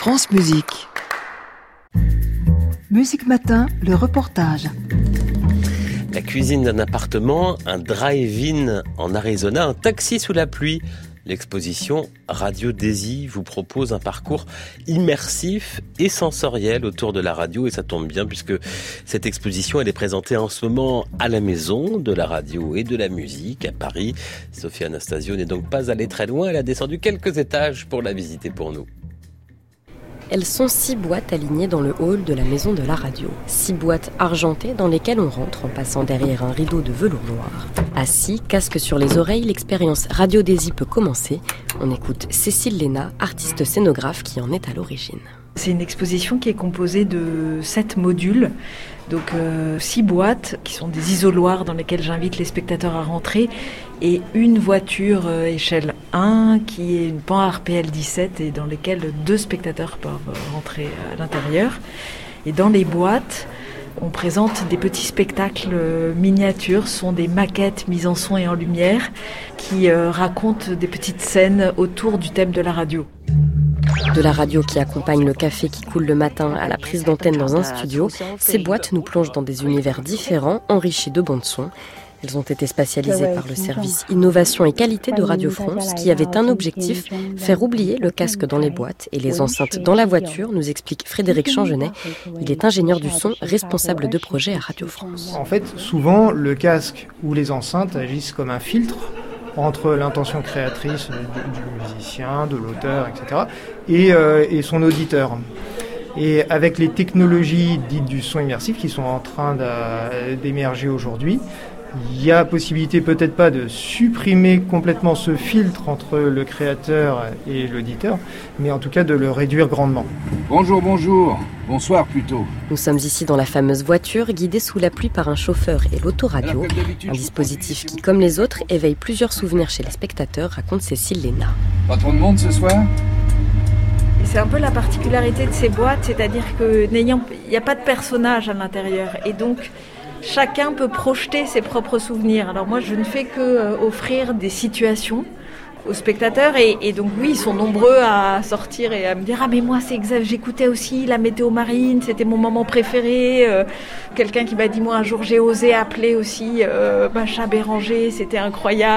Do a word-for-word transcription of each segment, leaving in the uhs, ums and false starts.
France Musique. Musique Matin, le reportage. La cuisine d'un appartement, un drive-in en Arizona, un taxi sous la pluie. L'exposition Radio Daisy vous propose un parcours immersif et sensoriel autour de la radio, et ça tombe bien puisque cette exposition elle est présentée en ce moment à la Maison de la radio et de la musique à Paris. Sophie Anastasio n'est donc pas allée très loin, elle a descendu quelques étages pour la visiter pour nous. Elles sont six boîtes alignées dans le hall de la Maison de la radio. Six boîtes argentées dans lesquelles on rentre en passant derrière un rideau de velours noir. Assis, casque sur les oreilles, l'expérience Radio Daisy peut commencer. On écoute Cécile Léna, artiste scénographe qui en est à l'origine. C'est une exposition qui est composée de sept modules, donc euh, six boîtes qui sont des isoloirs dans lesquels j'invite les spectateurs à rentrer, et une voiture euh, échelle un qui est une Panhard P L dix-sept et dans lesquelles deux spectateurs peuvent rentrer à l'intérieur. Et dans les boîtes, on présente des petits spectacles miniatures, ce sont des maquettes mises en son et en lumière qui euh, racontent des petites scènes autour du thème de la radio. De la radio qui accompagne le café qui coule le matin à la prise d'antenne dans un studio, ces boîtes nous plongent dans des univers différents, enrichis de bandes son. Elles ont été spatialisées par le service Innovation et Qualité de Radio France qui avait un objectif, faire oublier le casque dans les boîtes et les enceintes dans la voiture, nous explique Frédéric Changenet. Il est ingénieur du son, responsable de projet à Radio France. En fait, souvent, le casque ou les enceintes agissent comme un filtre entre l'intention créatrice du, du musicien, de l'auteur, et cetera, et, euh, et son auditeur. Et avec les technologies dites du son immersif qui sont en train de, d'émerger aujourd'hui, il y a possibilité peut-être pas de supprimer complètement ce filtre entre le créateur et l'auditeur, mais en tout cas de le réduire grandement. Bonjour, bonjour, bonsoir plutôt. Nous sommes ici dans la fameuse voiture, guidée sous la pluie par un chauffeur et l'autoradio, un dispositif qui, comme les autres, éveille plusieurs souvenirs chez les spectateurs, raconte Cécile Léna. Pas trop de monde ce soir ? C'est un peu la particularité de ces boîtes, c'est-à-dire que n'ayant, il n'y a pas de personnage à l'intérieur, et donc chacun peut projeter ses propres souvenirs. Alors moi, je ne fais que euh, offrir des situations aux spectateurs, et, et donc oui, ils sont nombreux à sortir et à me dire « Ah mais moi, c'est exact, j'écoutais aussi la météo marine, c'était mon moment préféré. Euh, » Quelqu'un qui m'a dit « Moi, un jour, j'ai osé appeler aussi euh, Macha Béranger, c'était incroyable. »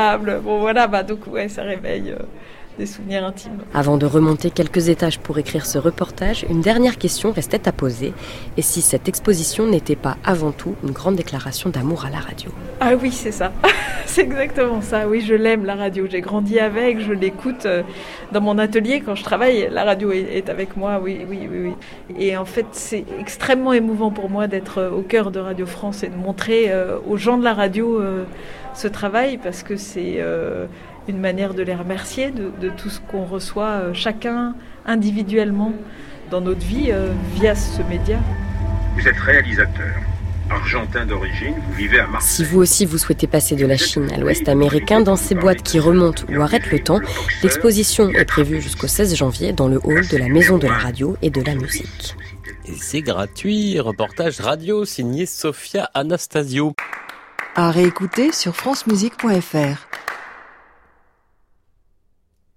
Bon voilà, bah donc ouais, ça réveille... Euh, des souvenirs intimes. Avant de remonter quelques étages pour écrire ce reportage, une dernière question restait à poser. Et si cette exposition n'était pas avant tout une grande déclaration d'amour à la radio ? Ah oui, c'est ça. C'est exactement ça. Oui, je l'aime, la radio. J'ai grandi avec, je l'écoute dans mon atelier quand je travaille. La radio est avec moi, oui, oui, oui, oui. Et en fait, c'est extrêmement émouvant pour moi d'être au cœur de Radio France et de montrer aux gens de la radio ce travail, parce que c'est... Euh, une manière de les remercier de, de tout ce qu'on reçoit euh, chacun individuellement dans notre vie euh, via ce média. Vous êtes réalisateur, argentin d'origine, vous vivez à Marseille. Si vous aussi vous souhaitez passer de la Chine à l'Ouest américain dans ces boîtes qui remontent ou arrêtent le temps, l'exposition est prévue jusqu'au seize janvier dans le hall de la Maison de la radio et de la musique. Et c'est gratuit, reportage radio signé Sophia Anastasio. À réécouter sur francemusique point f r.